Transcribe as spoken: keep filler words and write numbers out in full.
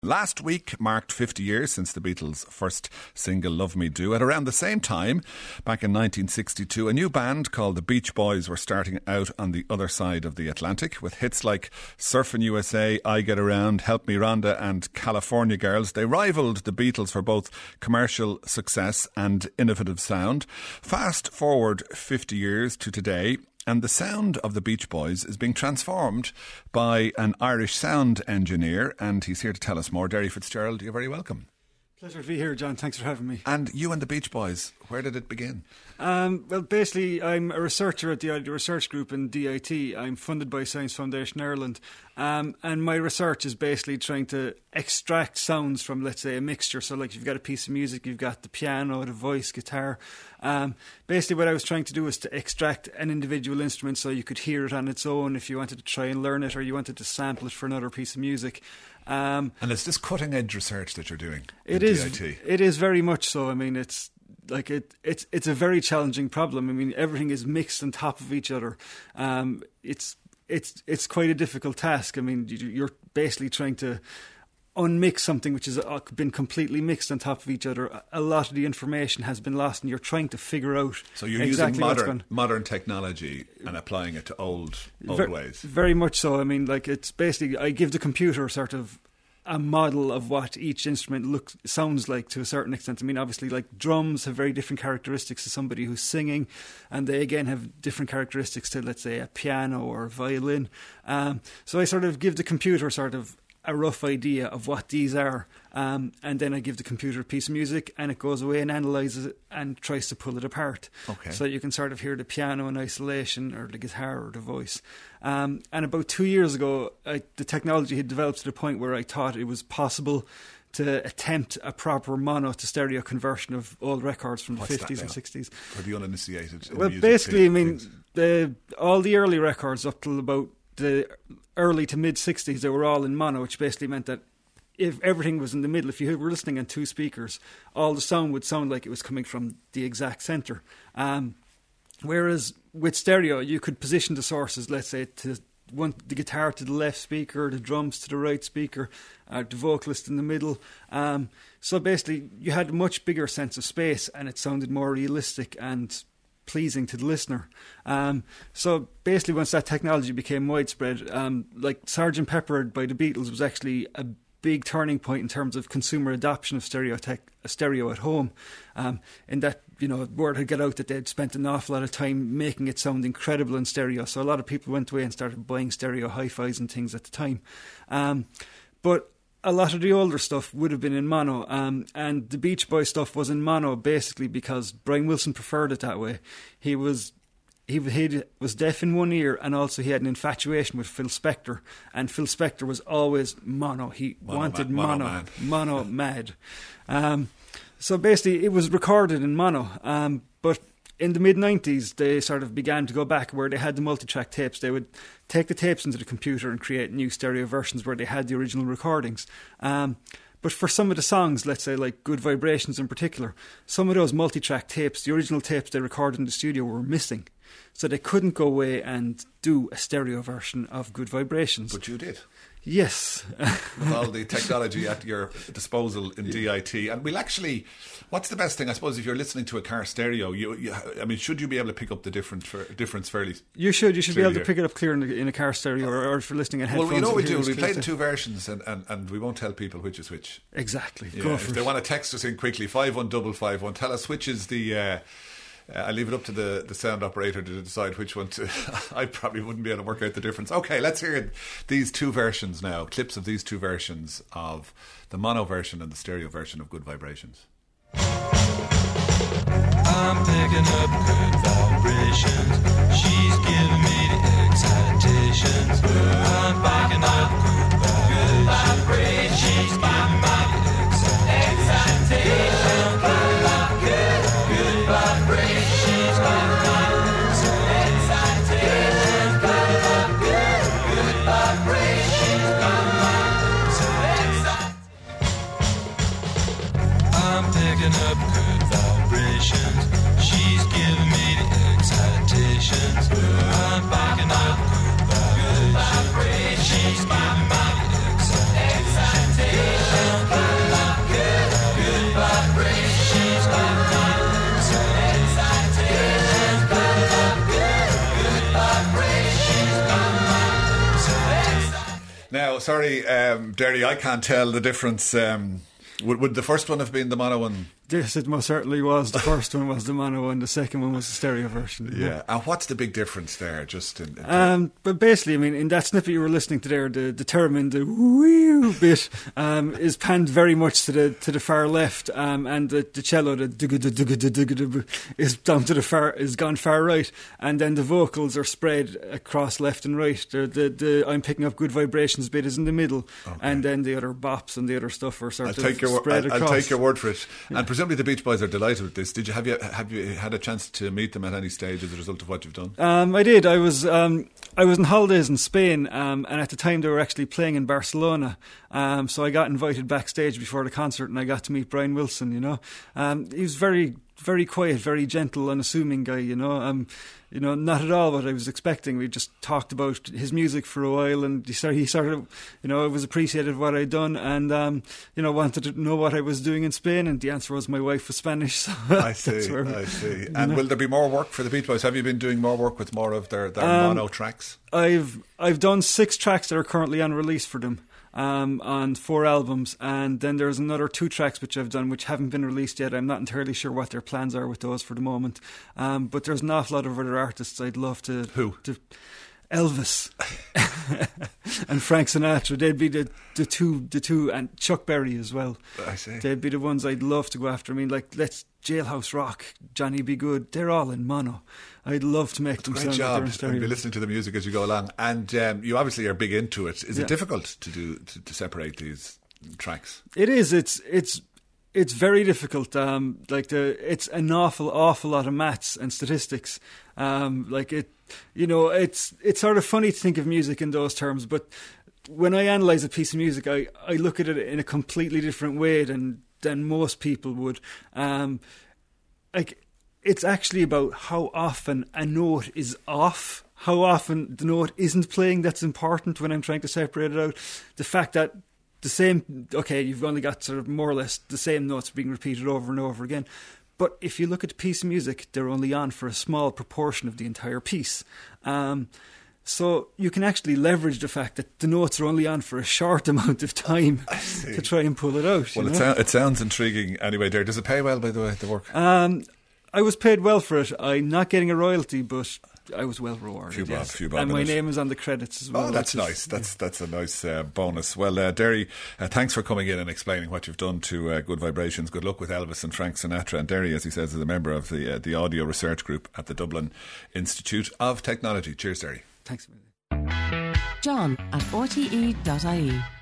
Last week marked fifty years since the Beatles' first single Love Me Do. At around the same time, back in nineteen sixty-two, a new band called the Beach Boys were starting out on the other side of the Atlantic with hits like Surfin' U S A, I Get Around, Help Me Rhonda and California Girls. They rivaled the Beatles for both commercial success and innovative sound. Fast forward fifty years to today, and the sound of the Beach Boys is being transformed by an Irish sound engineer, and he's here to tell us more. Derry Fitzgerald, you're very welcome. Pleasure to be here, John. Thanks for having me. And you and the Beach Boys, where did it begin? Um, well, basically, I'm a researcher at the research group in D I T. I'm funded by Science Foundation Ireland. Um, and my research is basically trying to extract sounds from, let's say, a mixture. So, like, you've got a piece of music, you've got the piano, the voice, guitar. Um, basically, what I was trying to do was to extract an individual instrument so you could hear it on its own if you wanted to try and learn it or you wanted to sample it for another piece of music. Um, and it's this cutting-edge research that you're doing it in is, D I T. It is very much so. I mean, it's like it, it's it's a very challenging problem. I mean, everything is mixed on top of each other. Um, it's it's it's quite a difficult task. I mean, you're basically trying to unmix something which has been completely mixed on top of each other. A lot of the information has been lost, and you're trying to figure out. So you're exactly using modern going. modern technology and applying it to old old Ver- ways. Very much so. I mean, like it's basically I give the computer sort of a model of what each instrument looks sounds like to a certain extent. I mean, obviously, like drums have very different characteristics to somebody who's singing, and they again have different characteristics to, let's say, a piano or a violin. Um, so I sort of give the computer sort of a rough idea of what these are, um, and then I give the computer a piece of music and it goes away and analyses it and tries to pull it apart. Okay. So you can sort of hear the piano in isolation or the guitar or the voice. Um, and about two years ago, I, the technology had developed to the point where I thought it was possible to attempt a proper mono to stereo conversion of old records from the What's fifties that and now? sixties. For the uninitiated in Well, music basically, I mean, things. the, all the early records up till about the early to mid sixties, they were all in mono, which basically meant that if everything was in the middle, if you were listening on two speakers, all the sound would sound like it was coming from the exact centre. Um, whereas with stereo, you could position the sources, let's say, to one, the guitar to the left speaker, the drums to the right speaker, uh, the vocalist in the middle. Um, so basically, you had a much bigger sense of space, and it sounded more realistic and pleasing to the listener. Um, so basically, once that technology became widespread, um, like Sergeant Pepper by the Beatles was actually a big turning point in terms of consumer adoption of stereo tech, stereo at home. Um, in that, you know, word had got out that they'd spent an awful lot of time making it sound incredible in stereo. So a lot of people went away and started buying stereo hi-fis and things at the time. Um, but a lot of the older stuff would have been in mono, um, and the Beach Boy stuff was in mono basically because Brian Wilson preferred it that way. He was he, he was deaf in one ear, and also he had an infatuation with Phil Spector, and Phil Spector was always mono. He Mono wanted ma- mono mono, man. mono mad. Um, so basically, it was recorded in mono, um, but in the mid nineties, they sort of began to go back where they had the multi-track tapes. They would take the tapes into the computer and create new stereo versions where they had the original recordings. Um, but for some of the songs, let's say like Good Vibrations in particular, some of those multi-track tapes, the original tapes they recorded in the studio were missing. So they couldn't go away and do a stereo version of Good Vibrations. But you did. Yes. With all the technology at your disposal in D I T. And we'll actually, what's the best thing, I suppose, if you're listening to a car stereo, you, you I mean, should you be able to pick up the difference, for, difference fairly? You should. You should be able to clearly? pick it up clear in a, in a car stereo, or, or if you're listening at headphones. Well, you know what we it'll do, hear we us play the clear. two versions and, and, and we won't tell people which is which. Exactly. Yeah, Go if for they it. want to text us in quickly, five one five five one, tell us which is the... Uh, Uh, I leave it up to the, the sound operator to decide which one to... I probably wouldn't be able to work out the difference. Okay, let's hear these two versions now, clips of these two versions of the mono version and the stereo version of Good Vibrations. I'm picking up good vibrations. She's giving me the excitations. I'm picking up good vibrations. She's giving me the excitations. Good, good vibrations. She's giving me the excitations. Good, good, good vibrations. She's giving me the excitations. I'm picking up good vibrations. She's giving me the excitations. I'm picking up good vibrations. She's giving me the excitations. sorry, um, Derry, I can't tell the difference. Um, would, would the first one have been the mono one? Yes, it most certainly was. The first one was the mono one. The second one was the stereo version. Yeah. yeah. And what's the big difference there? Just in, in um, but basically, I mean, in that snippet you were listening to there, the the theremin, the woo bit, um, is panned very much to the to the far left, um, and the, the cello, the dugga dugga dugga is down to the far is gone far right, and then the vocals are spread across left and right. The the, the I'm picking up good vibrations bit is in the middle, okay. and then the other bops and the other stuff are sort I'll of take your, spread I'll, across. I'll take your word for it. Yeah. And presumably the Beach Boys are delighted with this. Did you have you have you had a chance to meet them at any stage as a result of what you've done? Um, I did. I was um, I was on holidays in Spain, um, and at the time they were actually playing in Barcelona. Um, so I got invited backstage before the concert, and I got to meet Brian Wilson. You know, um, he was very, very quiet, very gentle, unassuming guy. You know, um, you know, not at all what I was expecting. We just talked about his music for a while, and he started, he started you know, it was appreciated what I'd done, and um, you know, wanted to know what I was doing in Spain. And the answer was my wife was Spanish. So I see. Where, I see. And know. Will there be more work for the Beach Boys? Have you been doing more work with more of their, their um, mono tracks? I've I've done six tracks that are currently on release for them. Um, on four albums, and then there's another two tracks which I've done which haven't been released yet. I'm not entirely sure what their plans are with those for the moment, um, but there's an awful lot of other artists I'd love to who to Elvis and Frank Sinatra. They'd be the, the two the two and Chuck Berry as well. I see. They'd be the ones I'd love to go after. I mean, like let's Jailhouse Rock, Johnny B. Good. They're all in mono. I'd love to make That's them a great sound job. like they're in stereo. And be listening to the music as you go along. And um, you obviously are big into it. Is yeah. it difficult to do to, to separate these tracks? It is. It's it's. It's very difficult. Um, like the, it's an awful, awful lot of maths and statistics. Um, like it, you know, it's it's sort of funny to think of music in those terms. But when I analyse a piece of music, I, I look at it in a completely different way than than most people would. Um, like it's actually about how often a note is off. How often the note isn't playing that's important when I'm trying to separate it out. The fact that the same, okay, you've only got sort of more or less the same notes being repeated over and over again. But if you look at the piece of music, they're only on for a small proportion of the entire piece. Um, so you can actually leverage the fact that the notes are only on for a short amount of time to try and pull it out. Well, you it, know? so- it sounds intriguing anyway, there. Does it pay well, by the way, the work? Um, I was paid well for it. I'm not getting a royalty, but I was well rewarded. Few bob, yes. few bob and my in it. name is on the credits as well. Oh, that's which is- nice. That's that's a nice uh, bonus. Well, uh, Derry, uh, thanks for coming in and explaining what you've done to uh, Good Vibrations. Good luck with Elvis and Frank Sinatra. And Derry, as he says, is a member of the uh, the audio research group at the Dublin Institute of Technology. Cheers, Derry. Thanks. John at r t e dot i e